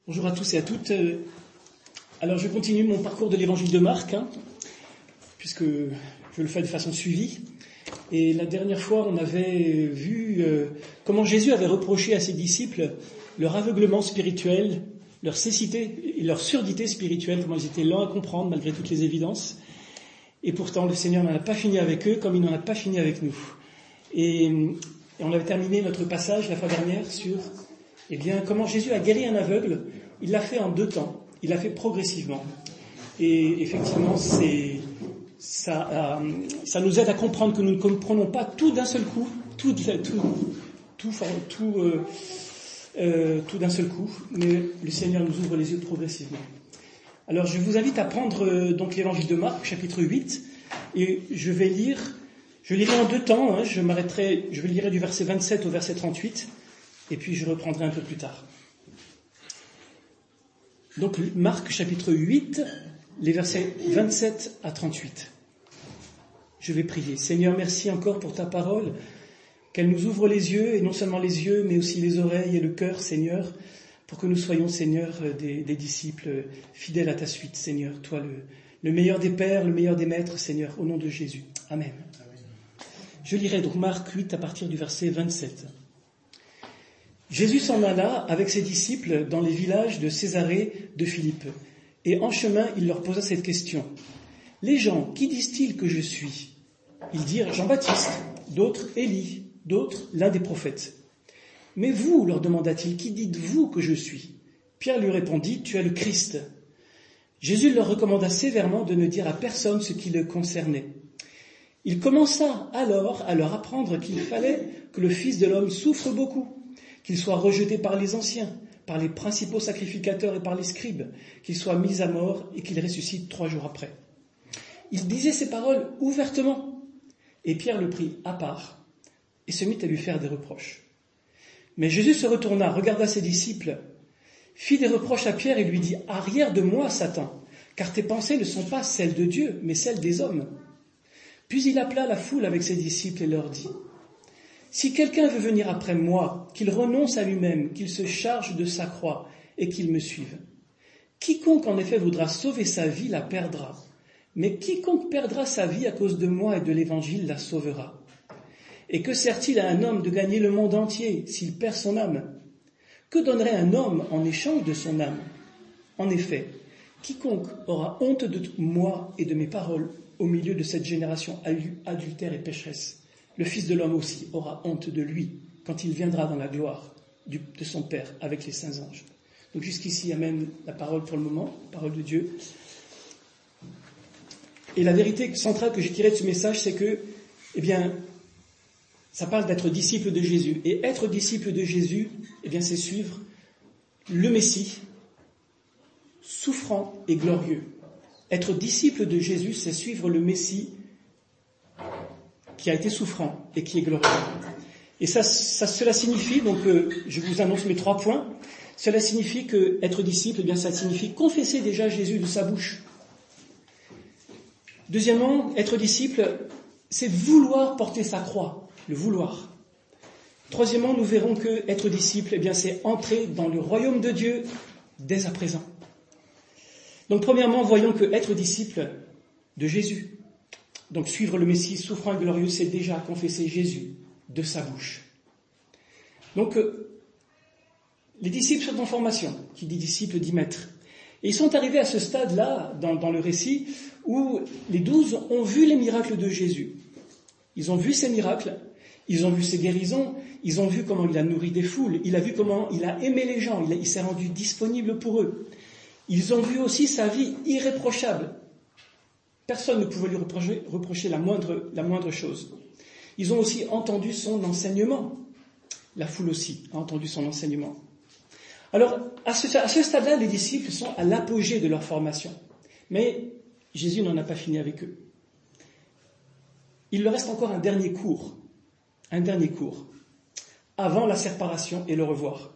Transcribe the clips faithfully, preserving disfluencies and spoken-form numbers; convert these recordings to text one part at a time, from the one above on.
Bonjour à tous et à toutes. Alors je continue mon parcours de l'évangile de Marc, hein, puisque je le fais de façon suivie. Et la dernière fois, on avait vu euh, comment Jésus avait reproché à ses disciples leur aveuglement spirituel, leur cécité et leur surdité spirituelle, comment ils étaient lents à comprendre malgré toutes les évidences. Et pourtant, le Seigneur n'en a pas fini avec eux comme il n'en a pas fini avec nous. Et, et on avait terminé notre passage la fois dernière sur eh bien, comment Jésus a guéri un aveugle. Il l'a fait en deux temps. Il l'a fait progressivement. Et effectivement, c'est, ça, euh, ça nous aide à comprendre que nous ne comprenons pas tout d'un seul coup, tout, tout, tout, tout, euh, euh, tout d'un seul coup, mais le Seigneur nous ouvre les yeux progressivement. Alors, je vous invite à prendre euh, donc l'évangile de Marc, chapitre huit, et je vais lire, je lirai en deux temps, hein, je m'arrêterai, je vais lire du verset vingt-sept au verset trente-huit, et puis je reprendrai un peu plus tard. Donc, Marc, chapitre huit, les versets vingt-sept à trente-huit. Je vais prier. Seigneur, merci encore pour ta parole, qu'elle nous ouvre les yeux, et non seulement les yeux, mais aussi les oreilles et le cœur, Seigneur, pour que nous soyons, Seigneur, des, des disciples fidèles à ta suite, Seigneur. Toi, le, le meilleur des pères, le meilleur des maîtres, Seigneur, au nom de Jésus. Amen. Amen. Je lirai donc Marc huit à partir du verset vingt-sept. Jésus s'en alla avec ses disciples dans les villages de Césarée de Philippe. Et en chemin, il leur posa cette question. « Les gens, qui disent-ils que je suis ?» Ils dirent « Jean-Baptiste, d'autres Élie, d'autres l'un des prophètes. » « Mais vous, leur demanda-t-il, qui dites-vous que je suis ?» Pierre lui répondit « Tu es le Christ. » Jésus leur recommanda sévèrement de ne dire à personne ce qui le concernait. Il commença alors à leur apprendre qu'il fallait que le Fils de l'homme souffre beaucoup, qu'il soit rejeté par les anciens, par les principaux sacrificateurs et par les scribes, qu'il soit mis à mort et qu'il ressuscite trois jours après. Il disait ces paroles ouvertement, et Pierre le prit à part et se mit à lui faire des reproches. Mais Jésus se retourna, regarda ses disciples, fit des reproches à Pierre et lui dit « Arrière de moi, Satan, car tes pensées ne sont pas celles de Dieu, mais celles des hommes. » Puis il appela la foule avec ses disciples et leur dit « Si quelqu'un veut venir après moi, qu'il renonce à lui-même, qu'il se charge de sa croix et qu'il me suive. Quiconque en effet voudra sauver sa vie la perdra, mais quiconque perdra sa vie à cause de moi et de l'évangile la sauvera. Et que sert-il à un homme de gagner le monde entier s'il perd son âme ? Que donnerait un homme en échange de son âme ? En effet, quiconque aura honte de moi et de mes paroles au milieu de cette génération adultère et pécheresse, le Fils de l'homme aussi aura honte de lui quand il viendra dans la gloire du, de son Père avec les saints anges. » Donc jusqu'ici, amen, la parole pour le moment, la parole de Dieu. Et la vérité centrale que j'ai tirée de ce message, c'est que, eh bien, ça parle d'être disciple de Jésus. Et être disciple de Jésus, eh bien, c'est suivre le Messie, souffrant et glorieux. Être disciple de Jésus, c'est suivre le Messie qui a été souffrant et qui est glorieux. Et ça, ça cela signifie, donc euh, je vous annonce mes trois points, cela signifie que être disciple, eh bien, ça signifie confesser déjà Jésus de sa bouche. Deuxièmement, être disciple, c'est vouloir porter sa croix. Le vouloir. Troisièmement, nous verrons que être disciple, eh bien, c'est entrer dans le royaume de Dieu dès à présent. Donc, premièrement, voyons que être disciple de Jésus, donc suivre le Messie souffrant et glorieux, c'est déjà confesser Jésus de sa bouche. Donc, euh, les disciples sont en formation. Qui dit disciple dit maître. Et ils sont arrivés à ce stade-là, dans, dans le récit, où les douze ont vu les miracles de Jésus. Ils ont vu ces miracles. Ils ont vu ses guérisons, ils ont vu comment il a nourri des foules, il a vu comment il a aimé les gens, il, a, il s'est rendu disponible pour eux. Ils ont vu aussi sa vie irréprochable. Personne ne pouvait lui reprocher, reprocher la, moindre, la moindre chose. Ils ont aussi entendu son enseignement. La foule aussi a entendu son enseignement. Alors, à ce, à ce stade-là, les disciples sont à l'apogée de leur formation. Mais Jésus n'en a pas fini avec eux. Il leur reste encore un dernier cours. Un dernier cours, avant la séparation et le revoir.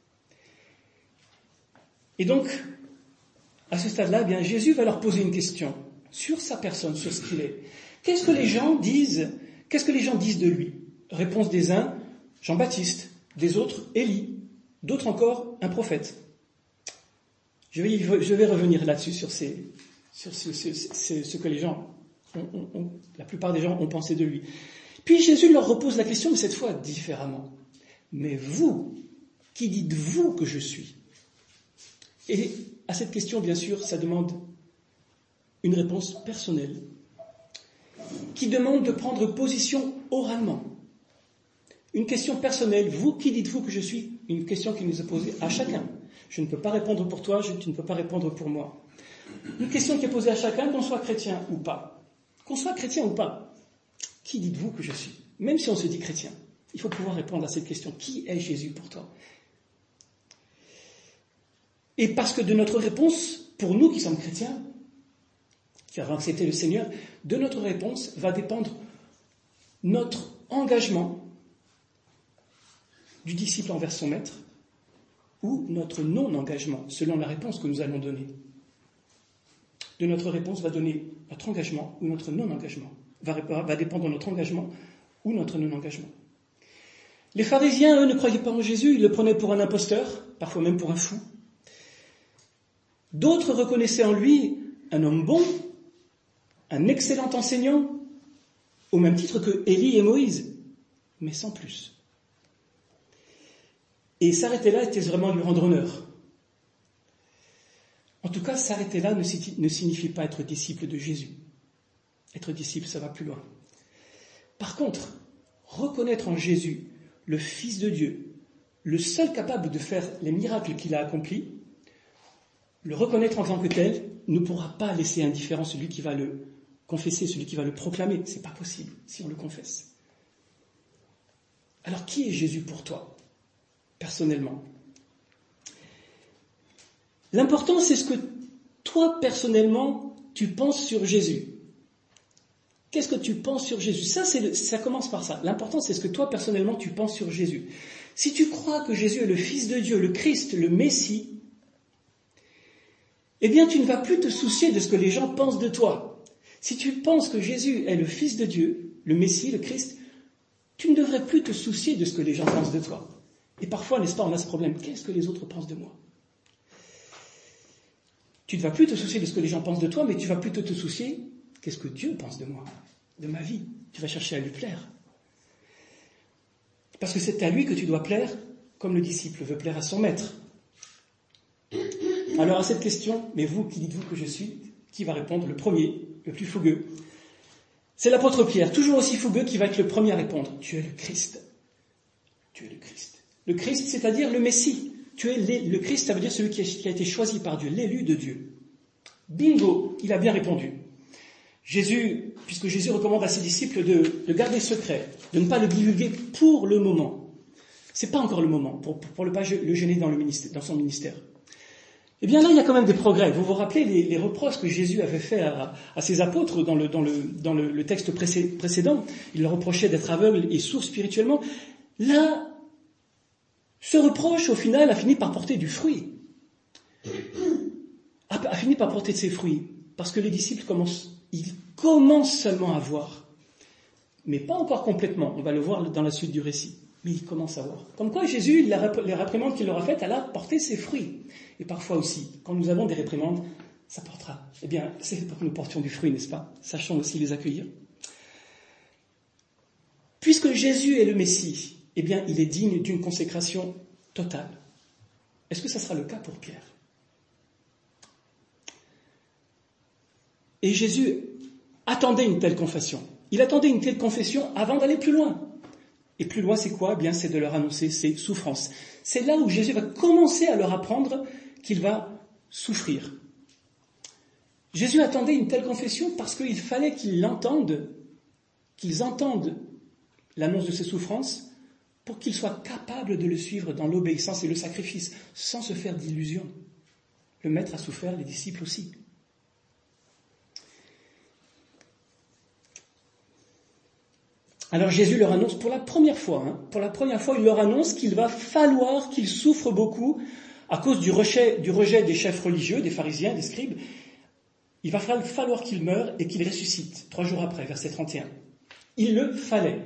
Et donc, à ce stade-là, eh bien, Jésus va leur poser une question sur sa personne, sur ce qu'il est. Qu'est-ce que les gens disent, qu'est-ce que les gens disent de lui ? Réponse des uns, Jean-Baptiste, des autres, Élie, d'autres encore, un prophète. Je vais, je vais revenir là-dessus, sur, ces, sur ce, ce, ce, ce que les gens, ont, ont, ont, la plupart des gens ont pensé de lui. Puis Jésus leur repose la question, mais cette fois différemment. Mais vous, qui dites-vous que je suis ? Et à cette question, bien sûr, ça demande une réponse personnelle, qui demande de prendre position oralement. Une question personnelle, vous, qui dites-vous que je suis ? Une question qui nous est posée à chacun. Je ne peux pas répondre pour toi, je, tu ne peux pas répondre pour moi. Une question qui est posée à chacun, qu'on soit chrétien ou pas. Qu'on soit chrétien ou pas, qui dites-vous que je suis ? Même si on se dit chrétien, il faut pouvoir répondre à cette question. Qui est Jésus pour toi ? Et parce que de notre réponse, pour nous qui sommes chrétiens, qui avons accepté le Seigneur, de notre réponse va dépendre notre engagement du disciple envers son maître ou notre non-engagement, selon la réponse que nous allons donner. De notre réponse va donner notre engagement ou notre non-engagement, va, va dépendre de notre engagement ou notre non-engagement. Les pharisiens, eux, ne croyaient pas en Jésus, ils le prenaient pour un imposteur, parfois même pour un fou. D'autres reconnaissaient en lui un homme bon, un excellent enseignant, au même titre que Élie et Moïse, mais sans plus. Et s'arrêter là était vraiment lui rendre honneur. En tout cas, s'arrêter là ne signifie pas être disciple de Jésus. Être disciple, ça va plus loin. Par contre, reconnaître en Jésus le Fils de Dieu, le seul capable de faire les miracles qu'il a accomplis, le reconnaître en tant que tel ne pourra pas laisser indifférent celui qui va le confesser, celui qui va le proclamer. C'est pas possible si on le confesse. Alors, qui est Jésus pour toi, personnellement ? L'important, c'est ce que toi, personnellement, tu penses sur Jésus. Qu'est-ce que tu penses sur Jésus ? Ça, c'est le, ça commence par ça. L'important, c'est ce que toi, personnellement, tu penses sur Jésus. Si tu crois que Jésus est le Fils de Dieu, le Christ, le Messie, eh bien, tu ne vas plus te soucier de ce que les gens pensent de toi. Si tu penses que Jésus est le Fils de Dieu, le Messie, le Christ, tu ne devrais plus te soucier de ce que les gens pensent de toi. Et parfois, n'est-ce pas, on a ce problème. Qu'est-ce que les autres pensent de moi ? Tu ne vas plus te soucier de ce que les gens pensent de toi, mais tu vas plutôt te soucier, qu'est-ce que Dieu pense de moi, de ma vie ? Tu vas chercher à lui plaire. Parce que c'est à lui que tu dois plaire, comme le disciple veut plaire à son maître. Alors à cette question, mais vous, qui dites-vous que je suis ? Qui va répondre ? Le premier, le plus fougueux. C'est l'apôtre Pierre, toujours aussi fougueux, qui va être le premier à répondre. Tu es le Christ. Tu es le Christ. Le Christ, c'est-à-dire le Messie. Tu es le Christ, ça veut dire celui qui a été choisi par Dieu, l'élu de Dieu. Bingo, il a bien répondu. Jésus, puisque Jésus recommande à ses disciples de, de garder secret, de ne pas le divulguer pour le moment. C'est pas encore le moment, pour, pour ne pas le gêner dans, le ministère, dans son ministère. Eh bien là, il y a quand même des progrès. Vous vous rappelez les, les reproches que Jésus avait fait à, à ses apôtres dans le, dans le, dans le, le texte précédent. Il leur reprochait d'être aveugles et sourds spirituellement. Là, ce reproche, au final, a fini par porter du fruit. A, a fini par porter de ses fruits. Parce que les disciples commencent, ils commencent seulement à voir. Mais pas encore complètement. On va le voir dans la suite du récit. Mais ils commencent à voir. Comme quoi, Jésus, les réprimandes qu'il leur a faites, elle a porté ses fruits. Et parfois aussi, quand nous avons des réprimandes, ça portera. Eh bien, c'est pour que nous portions du fruit, n'est-ce pas ? Sachons aussi les accueillir. Puisque Jésus est le Messie, eh bien, il est digne d'une consécration totale. Est-ce que ça sera le cas pour Pierre ? Et Jésus attendait une telle confession. Il attendait une telle confession avant d'aller plus loin. Et plus loin, c'est quoi ? Eh bien, c'est de leur annoncer ses souffrances. C'est là où Jésus va commencer à leur apprendre qu'il va souffrir. Jésus attendait une telle confession parce qu'il fallait qu'ils l'entendent, qu'ils entendent l'annonce de ses souffrances pour qu'ils soient capables de le suivre dans l'obéissance et le sacrifice, sans se faire d'illusions. Le Maître a souffert, les disciples aussi. Alors Jésus leur annonce pour la première fois, hein, pour la première fois, il leur annonce qu'il va falloir qu'ils souffrent beaucoup à cause du rejet, du rejet des chefs religieux, des pharisiens, des scribes. Il va falloir qu'ils meurent et qu'ils ressuscitent, trois jours après, verset trente et un. Il le fallait.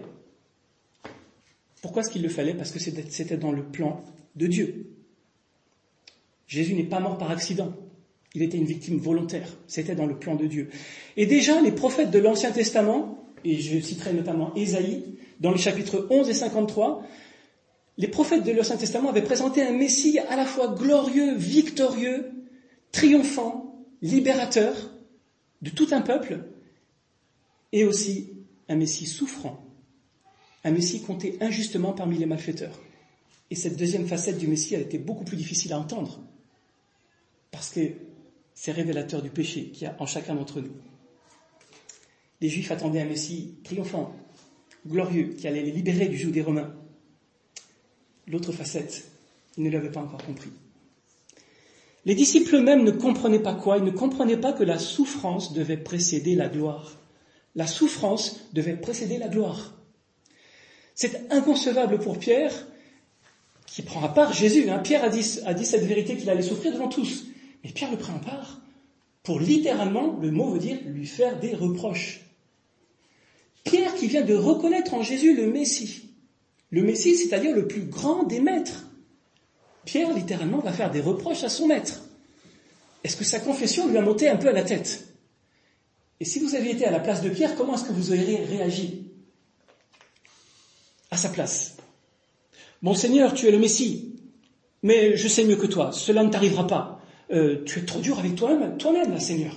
Pourquoi est-ce qu'il le fallait ? Parce que c'était dans le plan de Dieu. Jésus n'est pas mort par accident. Il était une victime volontaire. C'était dans le plan de Dieu. Et déjà, les prophètes de l'Ancien Testament, et je citerai notamment Ésaïe, dans les chapitres onze et cinquante-trois, les prophètes de l'Ancien Testament avaient présenté un Messie à la fois glorieux, victorieux, triomphant, libérateur de tout un peuple, et aussi un Messie souffrant, un Messie compté injustement parmi les malfaiteurs. Et cette deuxième facette du Messie a été beaucoup plus difficile à entendre, parce que c'est révélateur du péché qu'il y a en chacun d'entre nous. Les Juifs attendaient un Messie triomphant, glorieux, qui allait les libérer du joug des Romains. L'autre facette, ils ne l'avaient pas encore compris. Les disciples eux-mêmes ne comprenaient pas quoi? Ils ne comprenaient pas que la souffrance devait précéder la gloire. La souffrance devait précéder la gloire. C'est inconcevable pour Pierre, qui prend à part Jésus. Hein. Pierre a dit, a dit cette vérité qu'il allait souffrir devant tous. Mais Pierre le prend à part pour littéralement, le mot veut dire, lui faire des reproches. Pierre qui vient de reconnaître en Jésus le Messie. Le Messie, c'est-à-dire le plus grand des maîtres. Pierre, littéralement, va faire des reproches à son maître. Est-ce que sa confession lui a monté un peu à la tête? Et si vous aviez été à la place de Pierre, comment est-ce que vous auriez réagi à sa place? Bon Seigneur, tu es le Messie, mais je sais mieux que toi, cela ne t'arrivera pas. Euh, tu es trop dur avec toi-même, toi-même, là, Seigneur.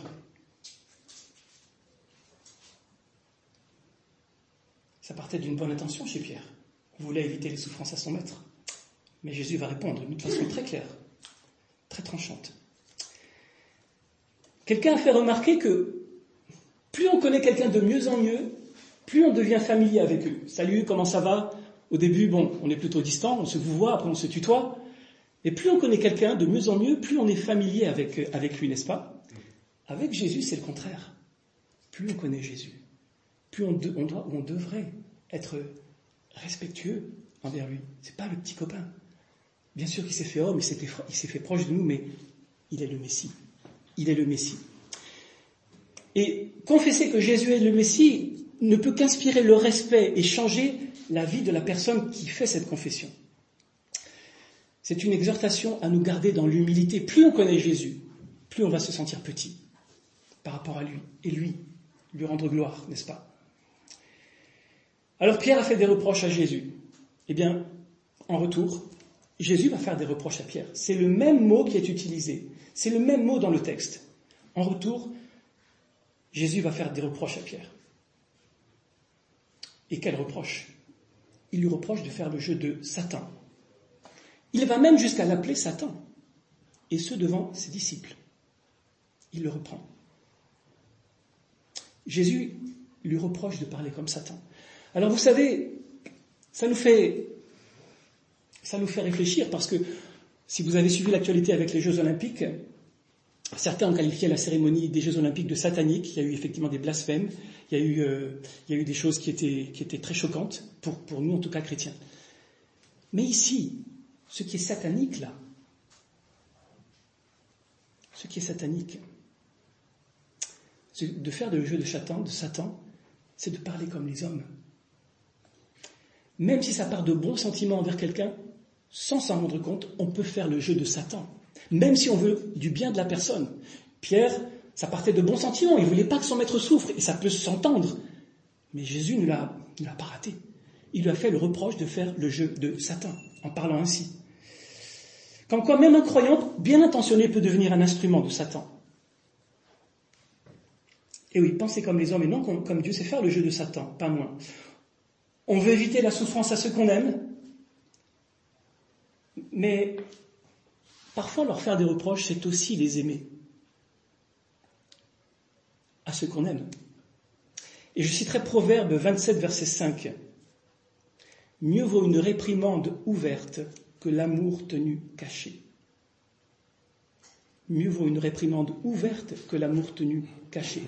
Ça partait d'une bonne intention chez Pierre. Il voulait éviter les souffrances à son maître. Mais Jésus va répondre d'une façon très claire, très tranchante. Quelqu'un a fait remarquer que plus on connaît quelqu'un de mieux en mieux, plus on devient familier avec eux. Salut, comment ça va? Au début, bon, on est plutôt distant, on se vouvoie, après on se tutoie. Et plus on connaît quelqu'un de mieux en mieux, plus on est familier avec, avec lui, n'est-ce pas? Avec Jésus, c'est le contraire. Plus on connaît Jésus, plus on, de, on, doit, on devrait être respectueux envers lui. C'est pas le petit copain. Bien sûr qu'il s'est fait homme, il s'est fait, il s'est fait proche de nous, mais il est le Messie. Il est le Messie. Et confesser que Jésus est le Messie ne peut qu'inspirer le respect et changer la vie de la personne qui fait cette confession. C'est une exhortation à nous garder dans l'humilité. Plus on connaît Jésus, plus on va se sentir petit par rapport à lui. Et lui, lui rendre gloire, n'est-ce pas? Alors Pierre a fait des reproches à Jésus. Eh bien, en retour, Jésus va faire des reproches à Pierre. C'est le même mot qui est utilisé. C'est le même mot dans le texte. En retour, Jésus va faire des reproches à Pierre. Et quel reproche? Il lui reproche de faire le jeu de Satan. Il va même jusqu'à l'appeler Satan, et ce devant ses disciples. Il le reprend. Jésus lui reproche de parler comme Satan. Alors vous savez, ça nous fait, ça nous fait réfléchir, parce que si vous avez suivi l'actualité avec les Jeux Olympiques, certains ont qualifié la cérémonie des Jeux Olympiques de satanique. Il y a eu effectivement des blasphèmes, il y a eu, euh, il y a eu des choses qui étaient, qui étaient très choquantes, pour, pour nous en tout cas chrétiens. Mais ici, ce qui est satanique, là, ce qui est satanique, c'est de faire le jeu de Satan, de Satan, c'est de parler comme les hommes. Même si ça part de bons sentiments envers quelqu'un, sans s'en rendre compte, on peut faire le jeu de Satan. Même si on veut du bien de la personne. Pierre, ça partait de bons sentiments, il ne voulait pas que son maître souffre, et ça peut s'entendre. Mais Jésus ne l'a, ne l'a pas raté. Il lui a fait le reproche de faire le jeu de Satan, en parlant ainsi. Comme quoi même un croyant bien intentionné peut devenir un instrument de Satan. Et oui, pensez comme les hommes et non comme Dieu, c'est faire le jeu de Satan, pas moins. On veut éviter la souffrance à ceux qu'on aime, mais parfois leur faire des reproches, c'est aussi les aimer. À ceux qu'on aime. Et je citerai Proverbe vingt-sept, verset cinq. Mieux vaut une réprimande ouverte que l'amour tenu caché. Mieux vaut une réprimande ouverte que l'amour tenu caché.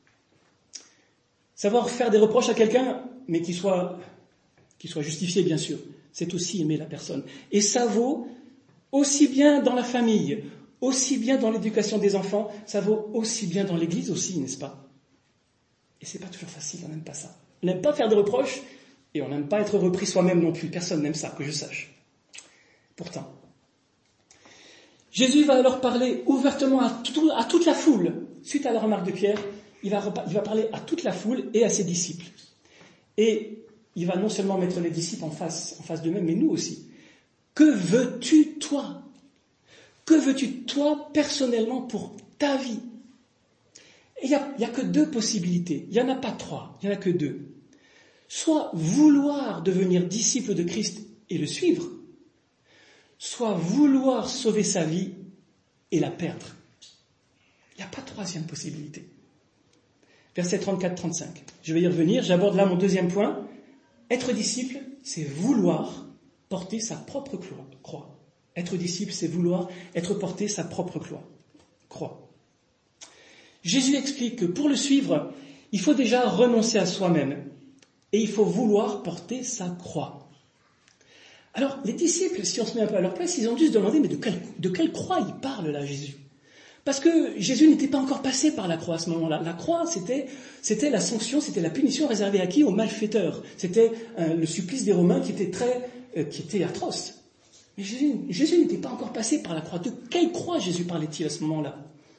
Savoir faire des reproches à quelqu'un, mais qui soit, qui soit justifié, bien sûr, c'est aussi aimer la personne. Et ça vaut aussi bien dans la famille, aussi bien dans l'éducation des enfants, ça vaut aussi bien dans l'église aussi, n'est-ce pas? Et c'est pas toujours facile, on n'aime pas ça. On n'aime pas faire des reproches, et on n'aime pas être repris soi-même non plus. Personne n'aime ça, que je sache. Pourtant, Jésus va alors parler ouvertement à, tout, à toute la foule. Suite à la remarque de Pierre, il va, il va parler à toute la foule et à ses disciples. Et il va non seulement mettre les disciples en face, en face d'eux-mêmes, mais nous aussi. Que veux-tu, toi ? Que veux-tu, toi, personnellement, pour ta vie ? Et il n'y a, y a que deux possibilités. Il n'y en a pas trois, il n'y en a que deux. Soit vouloir devenir disciple de Christ et le suivre, soit vouloir sauver sa vie et la perdre. Il n'y a pas de troisième possibilité. Versets trente-quatre trente-cinq. Je vais y revenir, j'aborde là mon deuxième point. Être disciple, c'est vouloir porter sa propre croix. Être disciple, c'est vouloir être porté sa propre croix. Jésus explique que pour le suivre, il faut déjà renoncer à soi-même et il faut vouloir porter sa croix. Alors, les disciples, si on se met un peu à leur place, ils ont dû se demander, mais de quelle, de quelle croix il parle là, Jésus ? Parce que Jésus n'était pas encore passé par la croix à ce moment-là. La croix, c'était, c'était la sanction, c'était la punition réservée à qui ? Aux malfaiteurs. C'était euh, le supplice des Romains qui était très, euh, qui était atroce. Mais Jésus, Jésus n'était pas encore passé par la croix. De quelle croix Jésus parlait-il à ce moment-là ?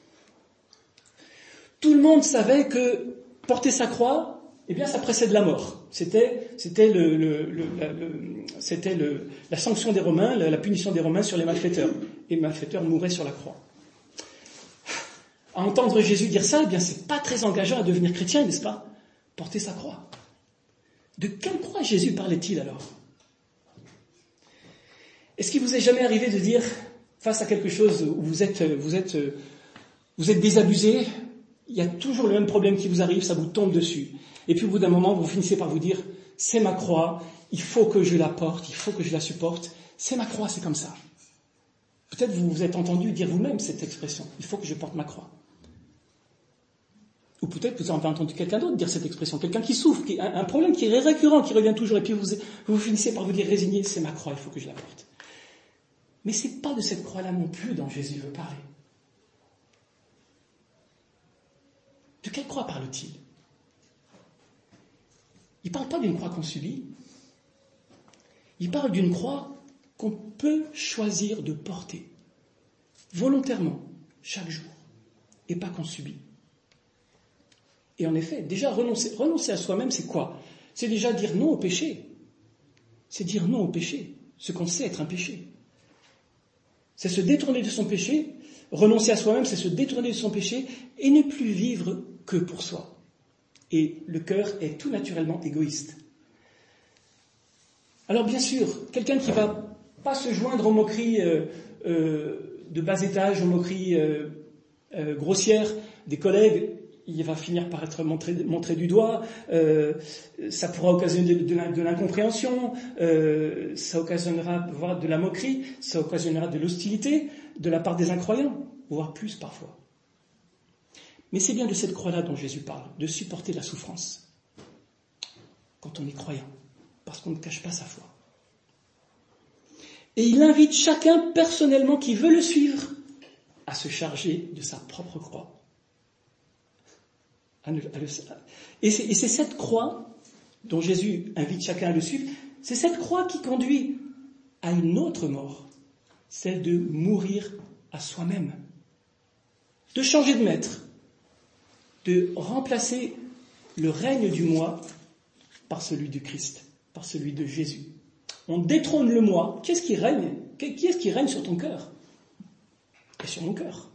Tout le monde savait que porter sa croix, eh bien, ça précède la mort. C'était, c'était, le, le, le, la, le, c'était le, la sanction des Romains, la, la punition des Romains sur les malfaiteurs. Et les malfaiteurs mouraient sur la croix. À entendre Jésus dire ça, eh bien, c'est pas très engageant à devenir chrétien, n'est-ce pas ? Porter sa croix. De quelle croix Jésus parlait-il alors ? Est-ce qu'il vous est jamais arrivé de dire, face à quelque chose où vous êtes, vous êtes, vous êtes désabusé, il y a toujours le même problème qui vous arrive, ça vous tombe dessus. Et puis au bout d'un moment, vous finissez par vous dire, c'est ma croix, il faut que je la porte, il faut que je la supporte, c'est ma croix, c'est comme ça. Peut-être vous vous êtes entendu dire vous-même cette expression, il faut que je porte ma croix. Ou peut-être vous avez entendu quelqu'un d'autre dire cette expression, quelqu'un qui souffre, qui, un, un problème qui est récurrent, qui revient toujours, et puis vous, vous finissez par vous dire résigné, c'est ma croix, il faut que je la porte. Mais c'est pas de cette croix-là non plus dont Jésus veut parler. De quelle croix parle-t-il ? Il ne parle pas d'une croix qu'on subit. Il parle d'une croix qu'on peut choisir de porter, volontairement, chaque jour, et pas qu'on subit. Et en effet, déjà renoncer, renoncer à soi-même, c'est quoi ? C'est déjà dire non au péché. C'est dire non au péché, ce qu'on sait être un péché. C'est se détourner de son péché. Renoncer à soi-même, c'est se détourner de son péché et ne plus vivre que pour soi. Et le cœur est tout naturellement égoïste. Alors bien sûr, quelqu'un qui ne va pas se joindre aux moqueries euh, euh, de bas étage, aux moqueries euh, euh, grossières des collègues, il va finir par être montré, montré du doigt, euh, ça pourra occasionner de, de, de l'incompréhension, euh, ça occasionnera voire de la moquerie, ça occasionnera de l'hostilité de la part des incroyants, voire plus parfois. Mais c'est bien de cette croix-là dont Jésus parle, de supporter la souffrance quand on est croyant, parce qu'on ne cache pas sa foi. Et il invite chacun personnellement qui veut le suivre à se charger de sa propre croix. Et c'est, et c'est cette croix dont Jésus invite chacun à le suivre, c'est cette croix qui conduit à une autre mort, celle de mourir à soi-même, de changer de maître, de remplacer le règne du moi par celui du Christ, par celui de Jésus. On détrône le moi. Qu'est-ce qui règne ? Qui est-ce qui règne sur ton cœur ? Et sur mon cœur.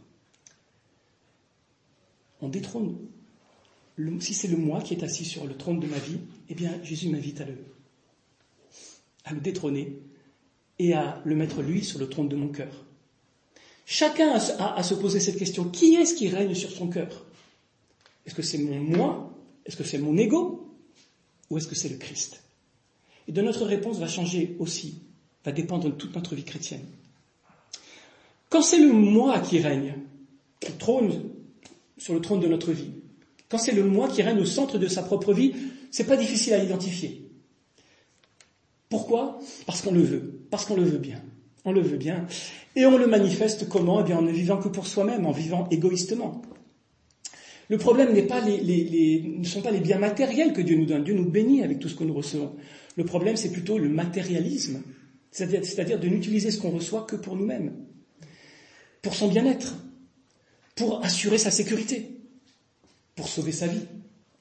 On détrône. Le, si c'est le moi qui est assis sur le trône de ma vie, eh bien Jésus m'invite à le, à le détrôner et à le mettre lui sur le trône de mon cœur. Chacun a, a à se poser cette question. Qui est-ce qui règne sur son cœur ? Est-ce que c'est mon moi ? Est-ce que c'est mon ego ? Ou est-ce que c'est le Christ ? Et de notre réponse va changer aussi, va dépendre de toute notre vie chrétienne. Quand c'est le moi qui règne, qui trône sur le trône de notre vie, quand c'est le moi qui règne au centre de sa propre vie, c'est pas difficile à identifier. Pourquoi ? Parce qu'on le veut, parce qu'on le veut bien. On le veut bien. Et on le manifeste comment ? Eh bien, en ne vivant que pour soi-même, en vivant égoïstement. Le problème n'est pas les, les, les, ne sont pas les biens matériels que Dieu nous donne. Dieu nous bénit avec tout ce que nous recevons. Le problème, c'est plutôt le matérialisme, c'est-à-dire, c'est-à-dire de n'utiliser ce qu'on reçoit que pour nous-mêmes. pour son bien-être, pour assurer sa sécurité, pour sauver sa vie.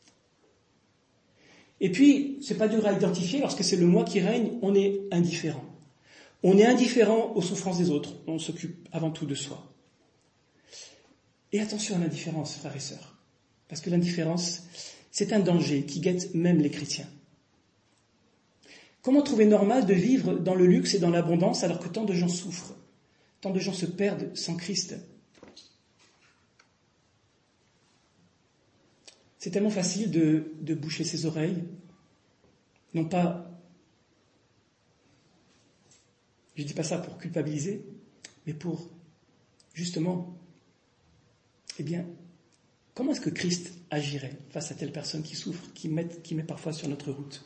Et puis, c'est pas dur à identifier, lorsque c'est le moi qui règne, on est indifférent. On est indifférent aux souffrances des autres, on s'occupe avant tout de soi. Et attention à l'indifférence, frères et sœurs, parce que l'indifférence, c'est un danger qui guette même les chrétiens. Comment trouver normal de vivre dans le luxe et dans l'abondance alors que tant de gens souffrent, tant de gens se perdent sans Christ? C'est tellement facile de, de boucher ses oreilles, non pas, je ne dis pas ça pour culpabiliser, mais pour, justement, eh bien, comment est-ce que Christ agirait face à telle personne qui souffre, qui met, qui met parfois sur notre route?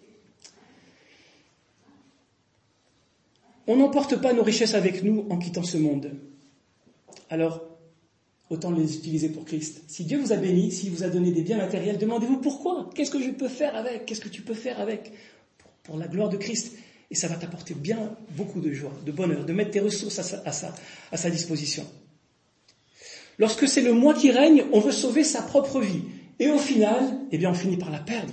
On n'emporte pas nos richesses avec nous en quittant ce monde. Alors, autant les utiliser pour Christ. Si Dieu vous a béni, s'il vous a donné des biens matériels, demandez-vous pourquoi. Qu'est-ce que je peux faire avec? Qu'est-ce que tu peux faire avec? Pour, pour la gloire de Christ. Et ça va t'apporter bien beaucoup de joie, de bonheur, de mettre tes ressources à sa, à sa, à sa disposition. Lorsque c'est le moi qui règne, on veut sauver sa propre vie. Et au final, eh bien, on finit par la perdre.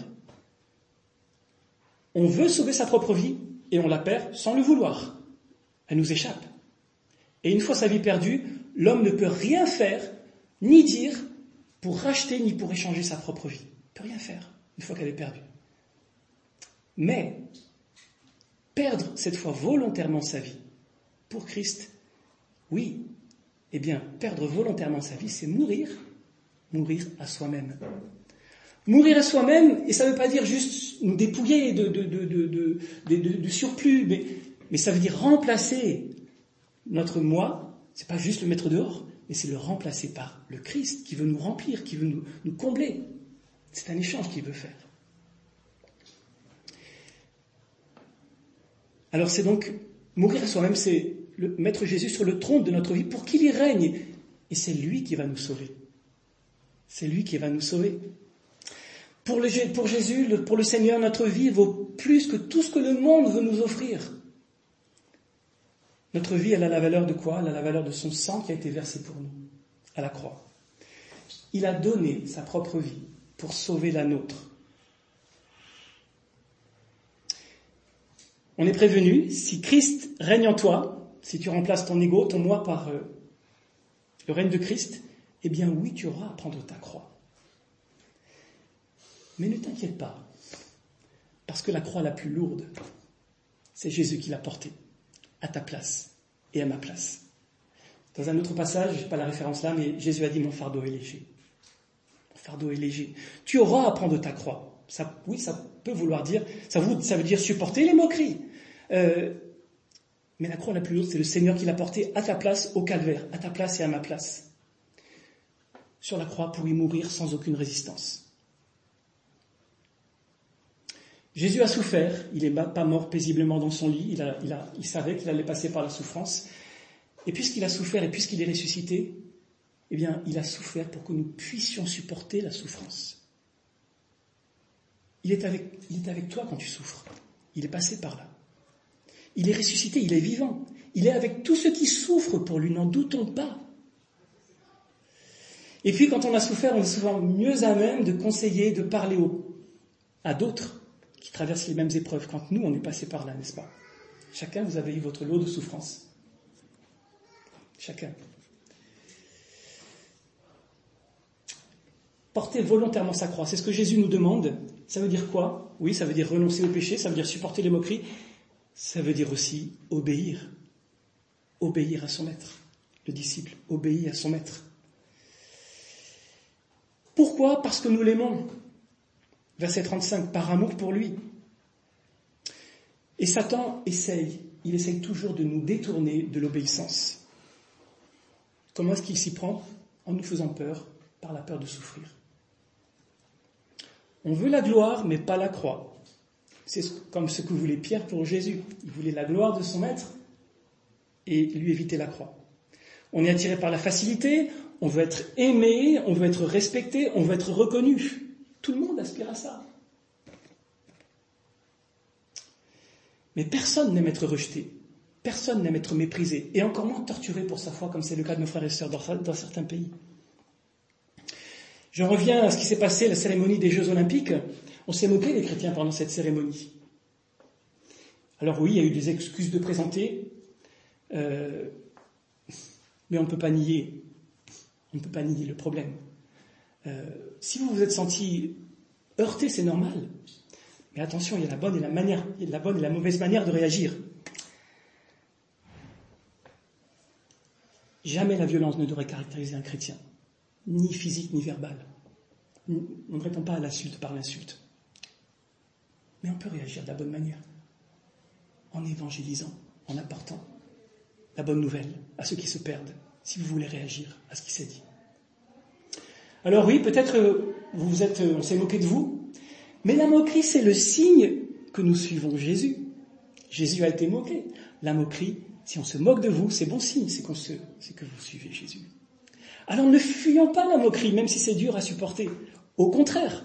On veut sauver sa propre vie et on la perd sans le vouloir. Elle nous échappe. Et une fois sa vie perdue, l'homme ne peut rien faire, ni dire, pour racheter, ni pour échanger sa propre vie. Il ne peut rien faire, une fois qu'elle est perdue. Mais, perdre cette fois volontairement sa vie, pour Christ, oui, eh bien, perdre volontairement sa vie, c'est mourir, mourir à soi-même. Mourir à soi-même, et ça ne veut pas dire juste nous dépouiller de, de, de, de, de, de, de, de surplus, mais, mais ça veut dire remplacer notre moi, c'est pas juste le mettre dehors, mais c'est le remplacer par le Christ qui veut nous remplir, qui veut nous, nous combler. C'est un échange qu'il veut faire. Alors c'est donc, mourir à soi-même, c'est le, mettre Jésus sur le trône de notre vie pour qu'il y règne. Et c'est lui qui va nous sauver. C'est lui qui va nous sauver. Pour, le, pour Jésus, le, pour le Seigneur, notre vie vaut plus que tout ce que le monde veut nous offrir. Notre vie, elle a la valeur de quoi? Elle a la valeur de son sang qui a été versé pour nous, à la croix. Il a donné sa propre vie pour sauver la nôtre. On est prévenu, si Christ règne en toi, si tu remplaces ton ego, ton moi par euh, le règne de Christ, eh bien oui, tu auras à prendre ta croix. Mais ne t'inquiète pas, parce que la croix la plus lourde, c'est Jésus qui l'a portée, à ta place et à ma place. Dans un autre passage, je n'ai pas la référence là, mais Jésus a dit « Mon fardeau est léger. Mon fardeau est léger. » Tu auras à prendre ta croix. Ça, oui, ça peut vouloir dire, ça veut, ça veut dire supporter les moqueries. Euh, mais la croix la plus lourde, c'est le Seigneur qui l'a portée à ta place au calvaire, à ta place et à ma place. Sur la croix pour y mourir sans aucune résistance. Jésus a souffert, il n'est pas mort paisiblement dans son lit, il, a, il, a, il savait qu'il allait passer par la souffrance. Et puisqu'il a souffert et puisqu'il est ressuscité, eh bien, il a souffert pour que nous puissions supporter la souffrance. Il est avec, il est avec toi quand tu souffres. Il est passé par là. Il est ressuscité, il est vivant. Il est avec tous ceux qui souffrent pour lui, n'en doutons pas. Et puis, quand on a souffert, on est souvent mieux à même de conseiller, de parler aux, à d'autres qui traversent les mêmes épreuves quand nous, on est passé par là, n'est-ce pas? Chacun, vous avez eu votre lot de souffrance. Chacun. Porter volontairement sa croix, c'est ce que Jésus nous demande. Ça veut dire quoi? Oui, ça veut dire renoncer au péché, ça veut dire supporter les moqueries. Ça veut dire aussi obéir. Obéir à son maître. Le disciple obéit à son maître. Pourquoi? Parce que nous l'aimons. Verset trente-cinq, par amour pour lui. Et Satan essaye, il essaye toujours de nous détourner de l'obéissance. Comment est-ce qu'il s'y prend? En nous faisant peur, par la peur de souffrir. On veut la gloire, mais pas la croix. C'est comme ce que voulait Pierre pour Jésus. Il voulait la gloire de son maître et lui éviter la croix. On est attiré par la facilité, on veut être aimé, on veut être respecté, on veut être reconnu. Tout le monde aspire à ça. Mais personne n'aime être rejeté. Personne n'aime être méprisé, et encore moins torturé pour sa foi, comme c'est le cas de nos frères et sœurs dans, dans certains pays. Je reviens à ce qui s'est passé, la cérémonie des Jeux Olympiques. On s'est moqué des chrétiens pendant cette cérémonie. Alors oui, il y a eu des excuses de présenter, euh, mais on ne peut pas nier, on ne peut pas nier le problème. Euh, si vous vous êtes senti heurté, c'est normal. Mais attention, il y a la bonne et la manière, il y a la bonne et la mauvaise manière de réagir. Jamais la violence ne devrait caractériser un chrétien, ni physique ni verbale. On ne répond pas à l'insulte par l'insulte. Mais on peut réagir de la bonne manière, en évangélisant, en apportant la bonne nouvelle à ceux qui se perdent, si vous voulez réagir à ce qui s'est dit. Alors oui, peut-être vous vous êtes, on s'est moqué de vous, mais la moquerie, c'est le signe que nous suivons Jésus. Jésus a été moqué. La moquerie, si on se moque de vous, c'est bon signe, c'est, qu'on se, c'est que vous suivez Jésus. Alors ne fuyons pas la moquerie, même si c'est dur à supporter. Au contraire.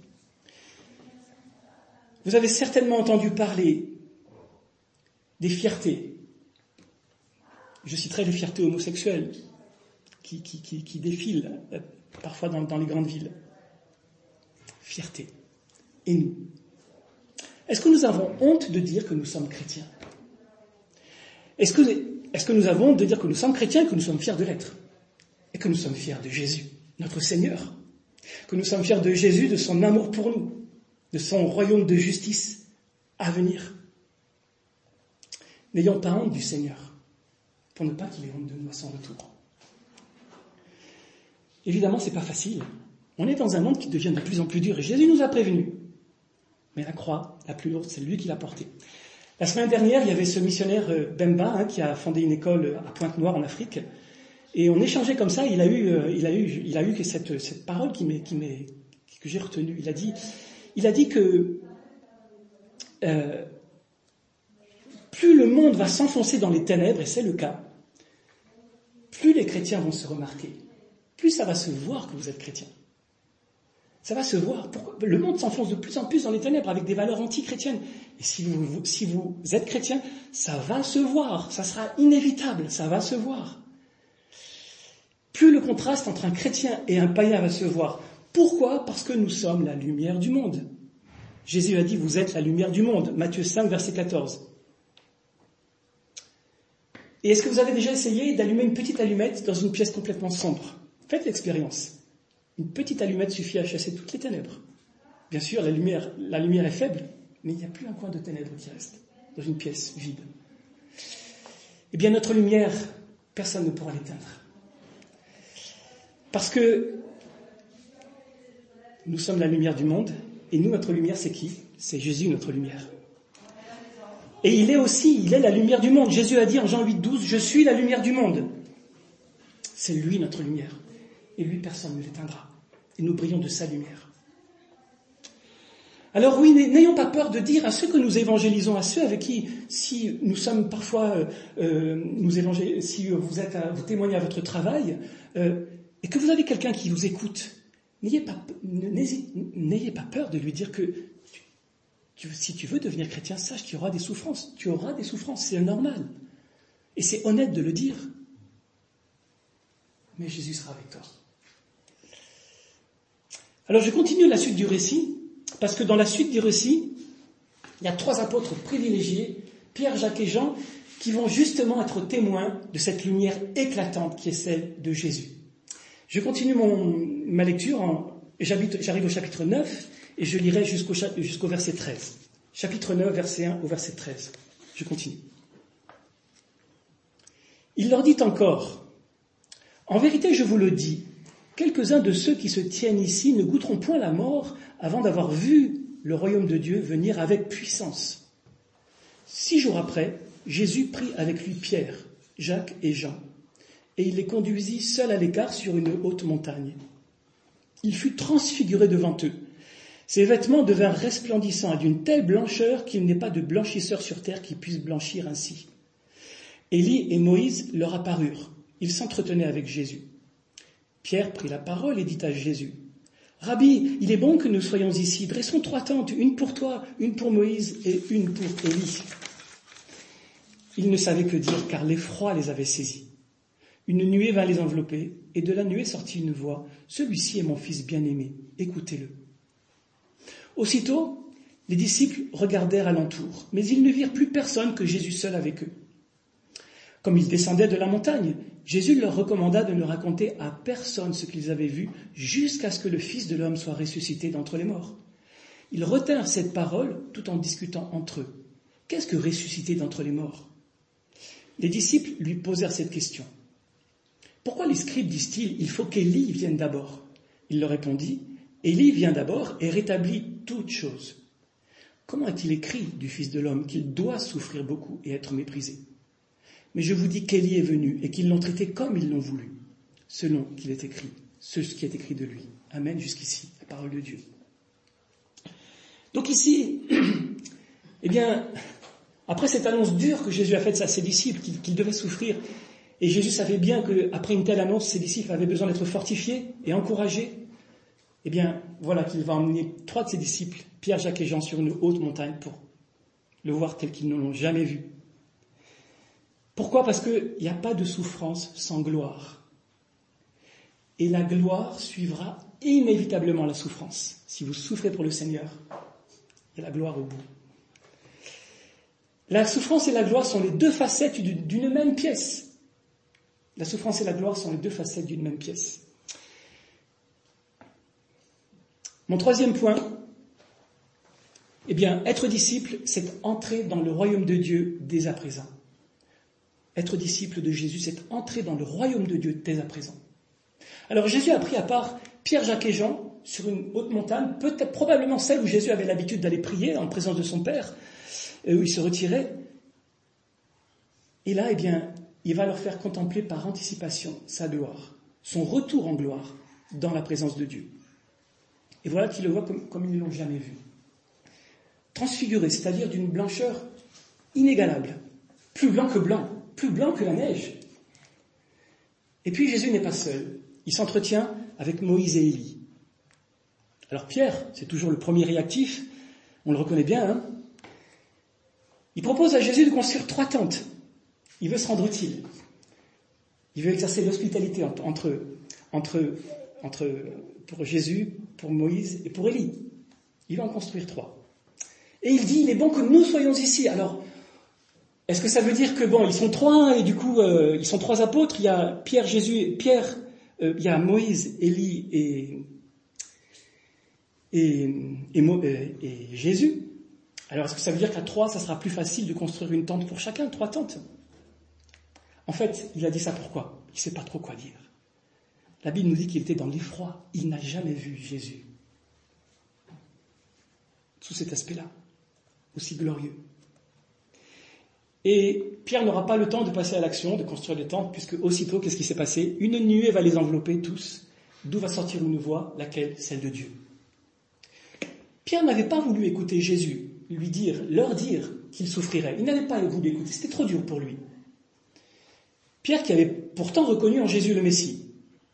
Vous avez certainement entendu parler des fiertés. Je citerai les fiertés homosexuelles qui, qui, qui, qui défilent euh, parfois dans, dans les grandes villes. Fierté. Et nous? Est-ce que nous avons honte de dire que nous sommes chrétiens? Est-ce que, est-ce que nous avons honte de dire que nous sommes chrétiens et que nous sommes fiers de l'être? Et que nous sommes fiers de Jésus, notre Seigneur? Que nous sommes fiers de Jésus, de son amour pour nous, de son royaume de justice à venir? N'ayons pas honte du Seigneur, pour ne pas qu'il ait honte de nous à son retour. Évidemment, c'est pas facile. On est dans un monde qui devient de plus en plus dur, et Jésus nous a prévenus. Mais la croix, la plus lourde, c'est lui qui l'a portée. La semaine dernière, il y avait ce missionnaire Bemba hein, qui a fondé une école à Pointe-Noire en Afrique. Et on échangeait comme ça, il a eu, euh, il a eu, il a eu cette, cette parole qui m'est, qui m'est, que j'ai retenue. Il a dit, il a dit que euh, plus le monde va s'enfoncer dans les ténèbres, et c'est le cas, plus les chrétiens vont se remarquer, plus ça va se voir que vous êtes chrétien. Ça va se voir. Pourquoi le monde s'enfonce de plus en plus dans les ténèbres avec des valeurs anti-chrétiennes. Et si vous, vous, si vous êtes chrétien, ça va se voir. Ça sera inévitable. Ça va se voir. Plus le contraste entre un chrétien et un païen va se voir. Pourquoi ? Parce que nous sommes la lumière du monde. Jésus a dit, vous êtes la lumière du monde. Matthieu cinq, verset quatorze. Et est-ce que vous avez déjà essayé d'allumer une petite allumette dans une pièce complètement sombre ? Faites l'expérience. Une petite allumette suffit à chasser toutes les ténèbres. Bien sûr, la lumière, la lumière est faible, mais il n'y a plus un coin de ténèbres qui reste dans une pièce vide. Eh bien, notre lumière, personne ne pourra l'éteindre. Parce que nous sommes la lumière du monde, et nous, notre lumière, c'est qui ? C'est Jésus, notre lumière. Et il est aussi, il est la lumière du monde. Jésus a dit en Jean huit, douze, « Je suis la lumière du monde ». C'est lui, notre lumière. Et lui, personne ne l'éteindra. Et nous brillons de sa lumière. Alors oui, n'ayons pas peur de dire à ceux que nous évangélisons, à ceux avec qui, si nous sommes parfois, euh, nous évangé- si vous êtes, à, vous témoignez à votre travail, euh, et que vous avez quelqu'un qui vous écoute, n'ayez pas, n'ayez pas peur de lui dire que tu, si tu veux devenir chrétien, sache qu'il y aura des souffrances. Tu auras des souffrances, c'est normal. Et c'est honnête de le dire. Mais Jésus sera avec toi. Alors je continue la suite du récit, parce que dans la suite du récit, il y a trois apôtres privilégiés, Pierre, Jacques et Jean, qui vont justement être témoins de cette lumière éclatante qui est celle de Jésus. Je continue mon, ma lecture, en, j'arrive au chapitre neuf, et je lirai jusqu'au, jusqu'au verset treize. Chapitre neuf, verset un au verset treize. Je continue. Il leur dit encore, « En vérité, je vous le dis, quelques-uns de ceux qui se tiennent ici ne goûteront point la mort avant d'avoir vu le royaume de Dieu venir avec puissance. » Six jours après, Jésus prit avec lui Pierre, Jacques et Jean, et il les conduisit seuls à l'écart sur une haute montagne. Il fut transfiguré devant eux. Ses vêtements devinrent resplendissants et d'une telle blancheur qu'il n'est pas de blanchisseur sur terre qui puisse blanchir ainsi. Élie et Moïse leur apparurent. Ils s'entretenaient avec Jésus. Pierre prit la parole et dit à Jésus, « Rabbi, il est bon que nous soyons ici. Dressons trois tentes, une pour toi, une pour Moïse et une pour Élie. » Ils ne savaient que dire, car l'effroi les avait saisis. Une nuée vint les envelopper, et de la nuée sortit une voix, « Celui-ci est mon fils bien-aimé, écoutez-le. » Aussitôt, les disciples regardèrent alentour, mais ils ne virent plus personne que Jésus seul avec eux. Comme ils descendaient de la montagne, Jésus leur recommanda de ne raconter à personne ce qu'ils avaient vu jusqu'à ce que le Fils de l'homme soit ressuscité d'entre les morts. Ils retinrent cette parole tout en discutant entre eux. Qu'est-ce que ressusciter d'entre les morts ? Les disciples lui posèrent cette question. Pourquoi les scribes disent-ils, il faut qu'Élie vienne d'abord ? Il leur répondit, Élie vient d'abord et rétablit toutes choses. Comment est-il écrit du Fils de l'homme qu'il doit souffrir beaucoup et être méprisé ? Mais je vous dis qu'Élie est venu et qu'ils l'ont traité comme ils l'ont voulu, selon qu'il est écrit, ce qui est écrit de lui. Amen, jusqu'ici, la parole de Dieu. Donc ici, eh bien, après cette annonce dure que Jésus a faite à ses disciples, qu'il, qu'il devait souffrir, et Jésus savait bien qu'après une telle annonce, ses disciples avaient besoin d'être fortifiés et encouragés, eh bien, voilà qu'il va emmener trois de ses disciples, Pierre, Jacques et Jean, sur une haute montagne pour le voir tel qu'ils ne l'ont jamais vu. Pourquoi ? Parce qu'il n'y a pas de souffrance sans gloire. Et la gloire suivra inévitablement la souffrance. Si vous souffrez pour le Seigneur, il y a la gloire au bout. La souffrance et la gloire sont les deux facettes d'une même pièce. La souffrance et la gloire sont les deux facettes d'une même pièce. Mon troisième point, eh bien, être disciple, c'est entrer dans le royaume de Dieu dès à présent. Être disciple de Jésus, c'est entrer dans le royaume de Dieu dès à présent. Alors Jésus a pris à part Pierre, Jacques et Jean sur une haute montagne, peut-être probablement celle où Jésus avait l'habitude d'aller prier en présence de son Père, où il se retirait. Et là, eh bien, il va leur faire contempler par anticipation sa gloire, son retour en gloire dans la présence de Dieu. Et voilà qu'ils le voient comme, comme ils ne l'ont jamais vu. Transfiguré, c'est-à-dire d'une blancheur inégalable, plus blanc que blanc, plus blanc que la neige. Et puis Jésus n'est pas seul. Il s'entretient avec Moïse et Élie. Alors Pierre, c'est toujours le premier réactif, on le reconnaît bien, hein. Il propose à Jésus de construire trois tentes. Il veut se rendre utile. Il veut exercer l'hospitalité entre, entre, entre, pour Jésus, pour Moïse et pour Élie. Il va en construire trois. Et il dit, il est bon que nous soyons ici. Alors, est-ce que ça veut dire que bon, ils sont trois et du coup, euh, ils sont trois apôtres. Il y a Pierre, Jésus, Pierre, euh, il y a Moïse, Élie et et, et, et, et Jésus. Alors, est-ce que ça veut dire qu'à trois, ça sera plus facile de construire une tente pour chacun, trois tentes ? En fait, il a dit ça pourquoi ? Il ne sait pas trop quoi dire. La Bible nous dit qu'il était dans l'effroi. Il n'a jamais vu Jésus sous cet aspect-là, aussi glorieux. Et Pierre n'aura pas le temps de passer à l'action, de construire les tentes, puisque aussitôt, qu'est-ce qui s'est passé ? Une nuée va les envelopper tous, d'où va sortir une voix, laquelle ? Celle de Dieu. Pierre n'avait pas voulu écouter Jésus, lui dire, leur dire qu'il souffrirait. Il n'avait pas voulu écouter, c'était trop dur pour lui. Pierre qui avait pourtant reconnu en Jésus le Messie.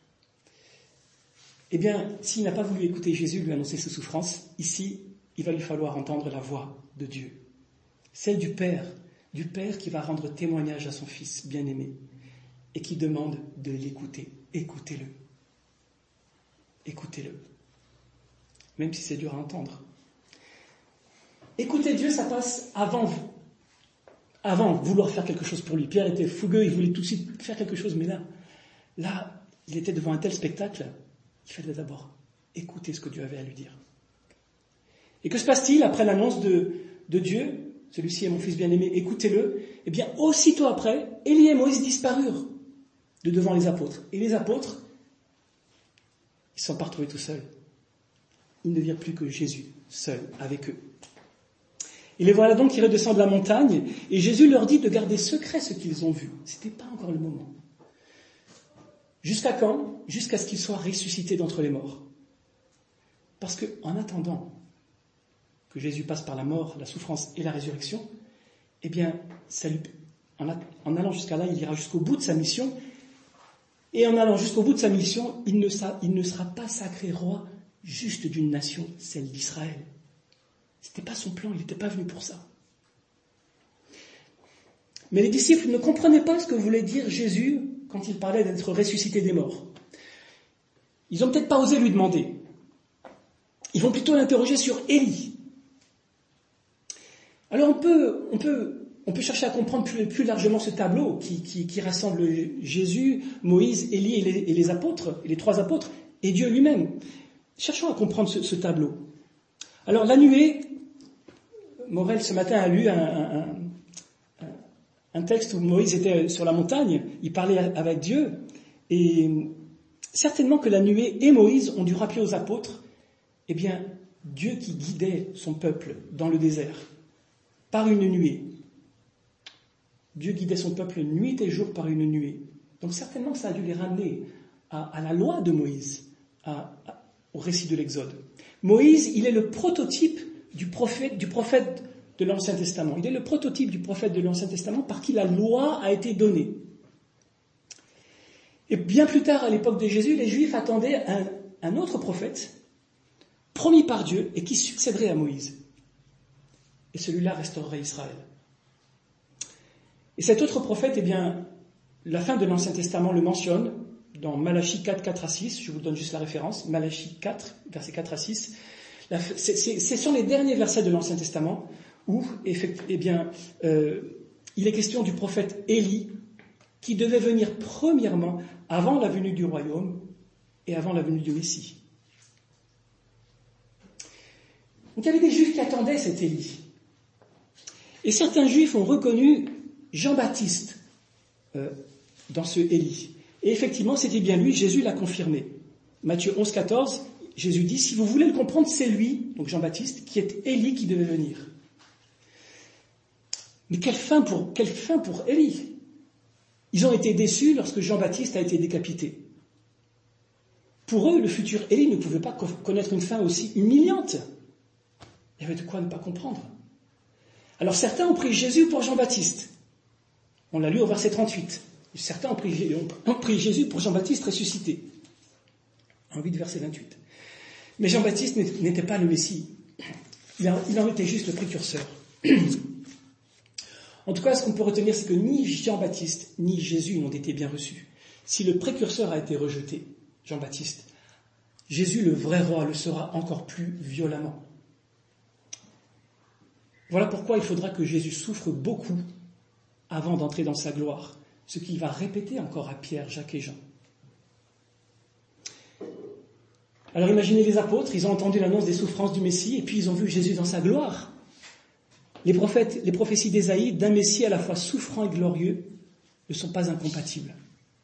Eh bien, s'il n'a pas voulu écouter Jésus lui annoncer ses souffrances, ici, il va lui falloir entendre la voix de Dieu. Celle du Père, du Père qui va rendre témoignage à son Fils bien-aimé et qui demande de l'écouter. Écoutez-le. Écoutez-le. Même si c'est dur à entendre. Écouter Dieu, ça passe avant vous. Avant vouloir faire quelque chose pour lui. Pierre était fougueux, il voulait tout de suite faire quelque chose, mais là, là, il était devant un tel spectacle, il fallait d'abord écouter ce que Dieu avait à lui dire. Et que se passe-t-il après l'annonce de, de Dieu ? Celui-ci est mon Fils bien-aimé, écoutez-le. Eh bien, aussitôt après, Élie et Moïse disparurent de devant les apôtres. Et les apôtres, ils ne sont pas retrouvés tout seuls. Ils ne virent plus que Jésus, seul, avec eux. Et les voilà donc qui redescendent la montagne, et Jésus leur dit de garder secret ce qu'ils ont vu. Ce n'était pas encore le moment. Jusqu'à quand ? Jusqu'à ce qu'ils soient ressuscités d'entre les morts. Parce que, en attendant que Jésus passe par la mort, la souffrance et la résurrection, eh bien, ça lui, en, a, en allant jusqu'à là, il ira jusqu'au bout de sa mission, et en allant jusqu'au bout de sa mission, il ne, il ne sera pas sacré roi juste d'une nation, celle d'Israël. C'était pas son plan, il n'était pas venu pour ça. Mais les disciples ne comprenaient pas ce que voulait dire Jésus quand il parlait d'être ressuscité des morts. Ils n'ont peut-être pas osé lui demander. Ils vont plutôt l'interroger sur Élie. Alors on peut, on peut, on peut chercher à comprendre plus, plus largement ce tableau qui, qui, qui rassemble Jésus, Moïse, Élie et les, et les apôtres, et les trois apôtres, et Dieu lui-même. Cherchons à comprendre ce, ce tableau. Alors la nuée, Morel ce matin a lu un, un, un, un texte où Moïse était sur la montagne, il parlait avec Dieu, et certainement que la nuée et Moïse ont dû rappeler aux apôtres, eh bien, Dieu qui guidait son peuple dans le désert, par une nuée. Dieu guidait son peuple nuit et jour par une nuée. Donc certainement ça a dû les ramener à, à la loi de Moïse, à, à, au récit de l'Exode. Moïse, il est le prototype du prophète, du prophète de l'Ancien Testament. Il est le prototype du prophète de l'Ancien Testament par qui la loi a été donnée. Et bien plus tard, à l'époque de Jésus, les Juifs attendaient un, un autre prophète, promis par Dieu, et qui succéderait à Moïse. Et celui-là restaurerait Israël. Et cet autre prophète, eh bien, la fin de l'Ancien Testament le mentionne, dans Malachie quatre, quatre à six, je vous donne juste la référence, Malachie quatre, versets quatre à six. La, c'est, c'est, ce sont les derniers versets de l'Ancien Testament où, eh bien, euh, il est question du prophète Élie, qui devait venir premièrement avant la venue du royaume et avant la venue du Messie. Donc il y avait des Juifs qui attendaient cet Élie. Et certains Juifs ont reconnu Jean-Baptiste euh, dans ce Élie. Et effectivement, c'était bien lui, Jésus l'a confirmé. Matthieu onze, quatorze, Jésus dit, si vous voulez le comprendre, c'est lui, donc Jean-Baptiste, qui est Élie qui devait venir. Mais quelle fin pour, quelle fin pour Élie ? Ils ont été déçus lorsque Jean-Baptiste a été décapité. Pour eux, le futur Élie ne pouvait pas connaître une fin aussi humiliante. Il y avait de quoi ne pas comprendre. Alors certains ont pris Jésus pour Jean-Baptiste. On l'a lu au verset trente-huit. Certains ont pris, ont pris Jésus pour Jean-Baptiste ressuscité. En huit, verset vingt-huit. Mais Jean-Baptiste n'était pas le Messie. Il en était juste le précurseur. En tout cas, ce qu'on peut retenir, c'est que ni Jean-Baptiste ni Jésus n'ont été bien reçus. Si le précurseur a été rejeté, Jean-Baptiste, Jésus, le vrai roi, le sera encore plus violemment. Voilà pourquoi il faudra que Jésus souffre beaucoup avant d'entrer dans sa gloire, ce qu'il va répéter encore à Pierre, Jacques et Jean. Alors imaginez les apôtres, ils ont entendu l'annonce des souffrances du Messie et puis ils ont vu Jésus dans sa gloire. Les prophètes, les prophéties d'Ésaïe d'un Messie à la fois souffrant et glorieux ne sont pas incompatibles.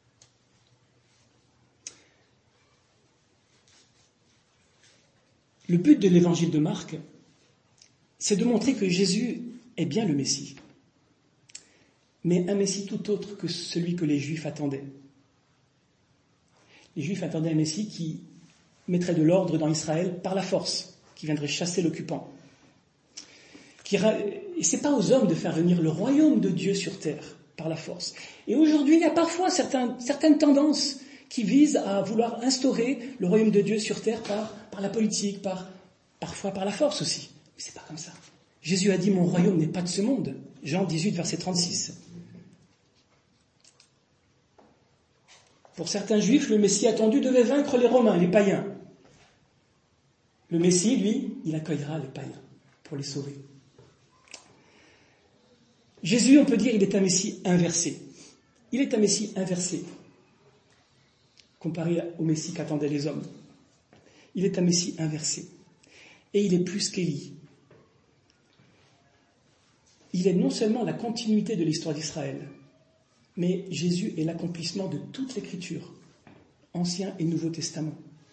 Le but de l'évangile de Marc, c'est de montrer que Jésus est bien le Messie, mais un Messie tout autre que celui que les Juifs attendaient. Les Juifs attendaient un Messie qui mettrait de l'ordre dans Israël par la force, qui viendrait chasser l'occupant. Qui, et c'est pas aux hommes de faire venir le royaume de Dieu sur terre par la force. Et aujourd'hui, il y a parfois certains, certaines tendances qui visent à vouloir instaurer le royaume de Dieu sur terre par, par la politique, par, parfois par la force aussi. Mais c'est pas comme ça. Jésus a dit, mon royaume n'est pas de ce monde. Jean dix-huit, verset trente-six. Pour certains juifs, le Messie attendu devait vaincre les Romains, les païens. Le Messie, lui, il accueillera les païens pour les sauver. Jésus, on peut dire, il est un Messie inversé. Il est un Messie inversé, comparé au Messie qu'attendaient les hommes. Il est un Messie inversé. Et il est plus qu'Élie. Il est non seulement la continuité de l'histoire d'Israël, mais Jésus est l'accomplissement de toute l'Écriture, Ancien et Nouveau Testament.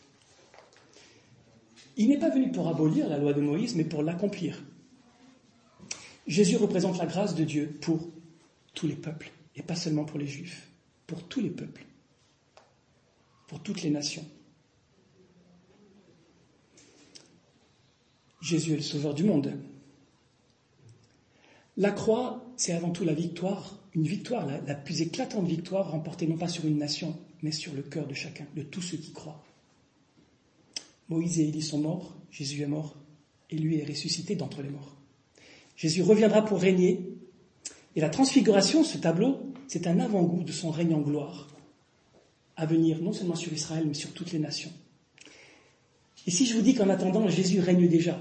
Il n'est pas venu pour abolir la loi de Moïse, mais pour l'accomplir. Jésus représente la grâce de Dieu pour tous les peuples, et pas seulement pour les Juifs, pour tous les peuples, pour toutes les nations. Jésus est le sauveur du monde. La croix, c'est avant tout la victoire, une victoire, la, la plus éclatante victoire remportée non pas sur une nation, mais sur le cœur de chacun, de tous ceux qui croient. Moïse et Élie sont morts, Jésus est mort, et lui est ressuscité d'entre les morts. Jésus reviendra pour régner, Et la transfiguration, ce tableau, c'est un avant-goût de son règne en gloire, à venir non seulement sur Israël, mais sur toutes les nations. Et si je vous dis qu'en attendant, Jésus règne déjà,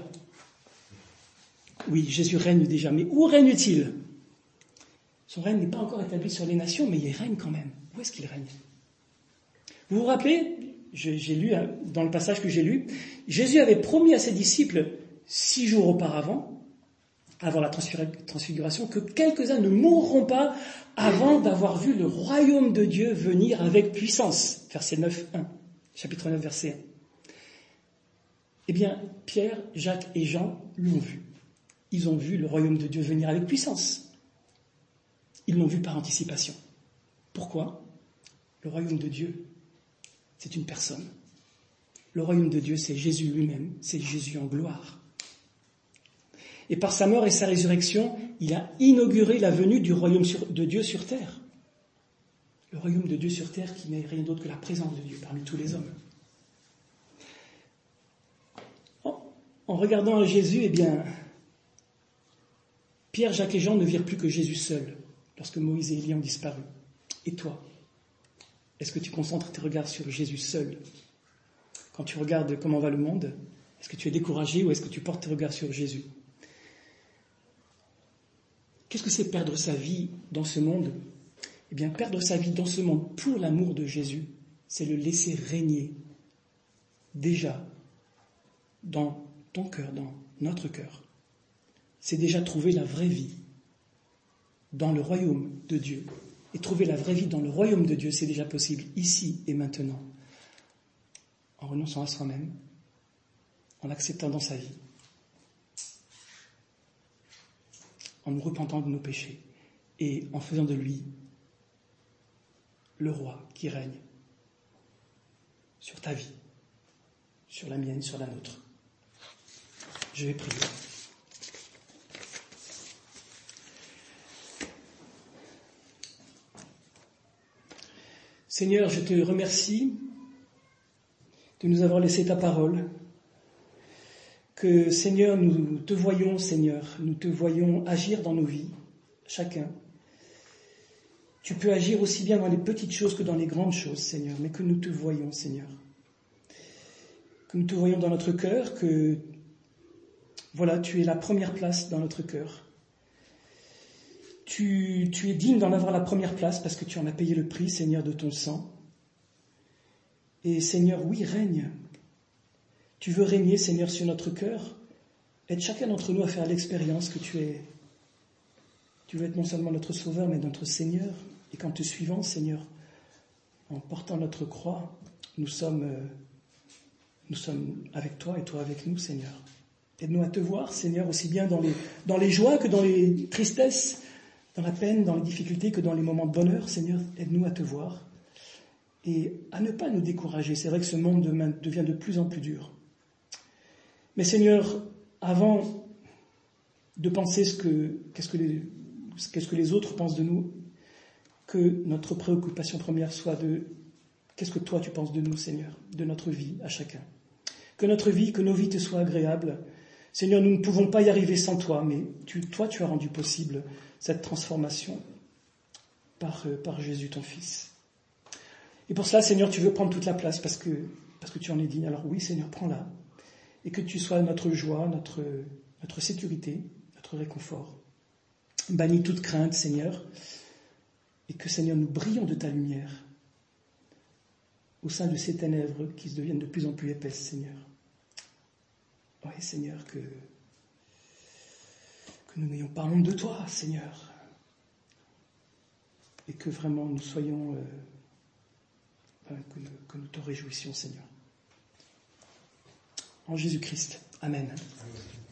oui, Jésus règne déjà, mais où règne-t-il? Son règne n'est pas encore établi sur les nations, mais il règne quand même. Où est-ce qu'il règne? Vous vous rappelez, j'ai, j'ai lu, dans le passage que j'ai lu, Jésus avait promis à ses disciples, six jours auparavant, avant la transfiguration, que quelques-uns ne mourront pas avant d'avoir vu le royaume de Dieu venir avec puissance. Verset neuf, un, chapitre neuf, verset un. Eh bien, Pierre, Jacques et Jean l'ont vu. Ils ont vu le royaume de Dieu venir avec puissance. Ils l'ont vu par anticipation. Pourquoi? Le royaume de Dieu, c'est une personne. Le royaume de Dieu, c'est Jésus lui-même, c'est Jésus en gloire. Et par sa mort et sa résurrection, il a inauguré la venue du royaume de Dieu sur terre. Le royaume de Dieu sur terre qui n'est rien d'autre que la présence de Dieu parmi tous les hommes. En regardant Jésus, eh bien, Pierre, Jacques et Jean ne virent plus que Jésus seul lorsque Moïse et Élie ont disparu. Et toi, est-ce que tu concentres tes regards sur Jésus seul? Quand tu regardes comment va le monde, est-ce que tu es découragé ou est-ce que tu portes tes regards sur Jésus? Qu'est-ce que c'est perdre sa vie dans ce monde? Eh bien, perdre sa vie dans ce monde pour l'amour de Jésus, c'est le laisser régner déjà dans ton cœur, dans notre cœur. C'est déjà trouver la vraie vie dans le royaume de Dieu. Et trouver la vraie vie dans le royaume de Dieu, c'est déjà possible ici et maintenant, en renonçant à soi-même, en l'acceptant dans sa vie, en nous repentant de nos péchés et en faisant de lui le roi qui règne sur ta vie, sur la mienne, sur la nôtre. Je vais prier. Seigneur, je te remercie de nous avoir laissé ta parole, que Seigneur, nous te voyons, Seigneur, nous te voyons agir dans nos vies, chacun. Tu peux agir aussi bien dans les petites choses que dans les grandes choses, Seigneur, mais que nous te voyons, Seigneur. Que nous te voyons dans notre cœur, que voilà, tu es la première place dans notre cœur. Tu, tu es digne d'en avoir la première place parce que tu en as payé le prix, Seigneur, de ton sang. Et Seigneur, oui, règne. Tu veux régner, Seigneur, sur notre cœur. Aide chacun d'entre nous à faire l'expérience que tu es. Tu veux être non seulement notre Sauveur, mais notre Seigneur. Et qu'en te suivant, Seigneur, en portant notre croix, nous sommes, euh, nous sommes avec toi et toi avec nous, Seigneur. Aide-nous à te voir, Seigneur, aussi bien dans les, dans les joies que dans les tristesses, dans la peine, dans les difficultés que dans les moments de bonheur. Seigneur, aide-nous à te voir et à ne pas nous décourager. C'est vrai que ce monde devient de plus en plus dur. Mais Seigneur, avant de penser ce que, qu'est-ce que les, qu'est-ce que les autres pensent de nous, que notre préoccupation première soit de qu'est-ce que toi tu penses de nous, Seigneur, de notre vie à chacun. Que notre vie, que nos vies te soient agréables. Seigneur, nous ne pouvons pas y arriver sans toi, mais tu, toi, tu as rendu possible cette transformation par, euh, par Jésus, ton Fils. Et pour cela, Seigneur, tu veux prendre toute la place parce que, parce que tu en es digne. Alors oui, Seigneur, prends-la. Et que tu sois notre joie, notre, notre sécurité, notre réconfort. Bannis toute crainte, Seigneur. Et que, Seigneur, nous brillons de ta lumière au sein de ces ténèbres qui se deviennent de plus en plus épaisses, Seigneur. Oui, Seigneur, que, que nous n'ayons pas honte de toi, Seigneur. Et que vraiment nous soyons, euh, ben, que, que nous te réjouissions, Seigneur. En Jésus-Christ. Amen. Amen.